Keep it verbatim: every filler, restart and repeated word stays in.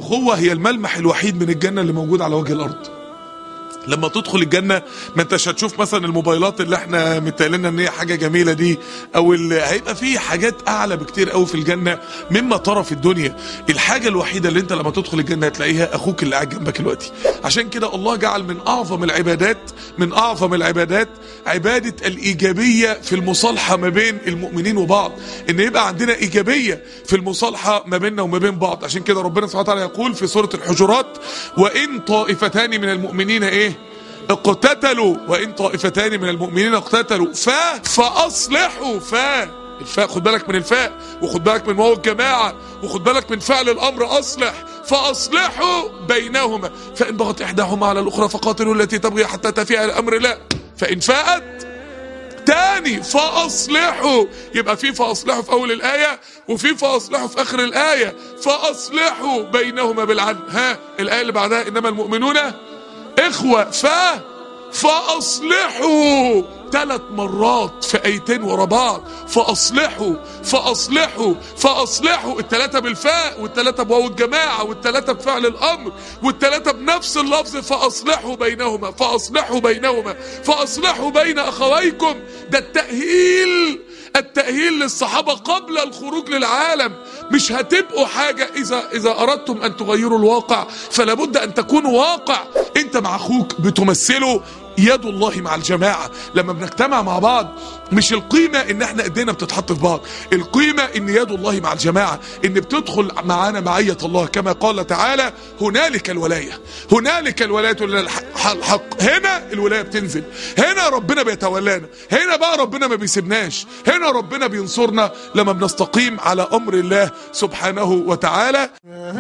الاخوة هي الملمح الوحيد من الجنة اللي موجود على وجه الارض. لما تدخل الجنة ما انتش هتشوف مثلا الموبايلات اللي احنا متقالنا ان هي حاجة جميلة دي، او اللي هيبقى فيه حاجات اعلى بكتير قوي في الجنة مما ترى في الدنيا. الحاجة الوحيدة اللي انت لما تدخل الجنة هتلاقيها اخوك اللي قاعد جنبك دلوقتي. عشان كده الله جعل من اعظم العبادات من اعظم العبادات عبادة الايجابية في المصالحة ما بين المؤمنين وبعض، ان يبقى عندنا ايجابية في المصالحة ما بيننا وما بين بعض. عشان كده ربنا سبحانه وتعالى يقول في سورة الحجرات: وان طائفتان من المؤمنين ايه اقتتلوا وان طائفتان من المؤمنين اقتتلوا ف فاصلحوا ف الفاء، خد بالك من الفاء، وخد بالك من واو الجماعه، وخد بالك من فعل الامر اصلح، فاصلحوا بينهما فان بغت احداهما على الاخرى فقاتلوا التي تبغي حتى تفيء الى امر الله فان فاءت تاني فاصلحوا. يبقى في فاصلحوا في اول الايه وفي فاصلحوا في اخر الايه. فاصلحوا بينهما بالعدل. ها الايه اللي بعدها: انما المؤمنون اخوة ف فاصلحوا. ثلاث مرات في ايتين ورا بعض: فاصلحوا فاصلحوا فاصلحوا. الثلاثه بالفاء، والثلاثه بواو الجماعه، والثلاثه بفعل الامر، والثلاثه بنفس اللفظ: فاصلحوا بينهما فاصلحوا بينهما فاصلحوا بين اخويكم. ده التأهيل التأهيل للصحابة قبل الخروج للعالم. مش هتبقوا حاجة إذا إذا أردتم أن تغيروا الواقع فلا بد أن تكونوا واقع. أنت مع أخوك بتمثله يد الله مع الجماعة. لما بنجتمع مع بعض مش القيمة ان احنا ايدينا بتتحط في بعض، القيمة ان يد الله مع الجماعة، ان بتدخل معانا معية الله كما قال تعالى: هنالك الولاية هنالك الولاية لله الحق. هنا الولاية بتنزل، هنا ربنا بيتولانا، هنا بقى ربنا ما بيسيبناش، هنا ربنا بينصرنا لما بنستقيم على امر الله سبحانه وتعالى.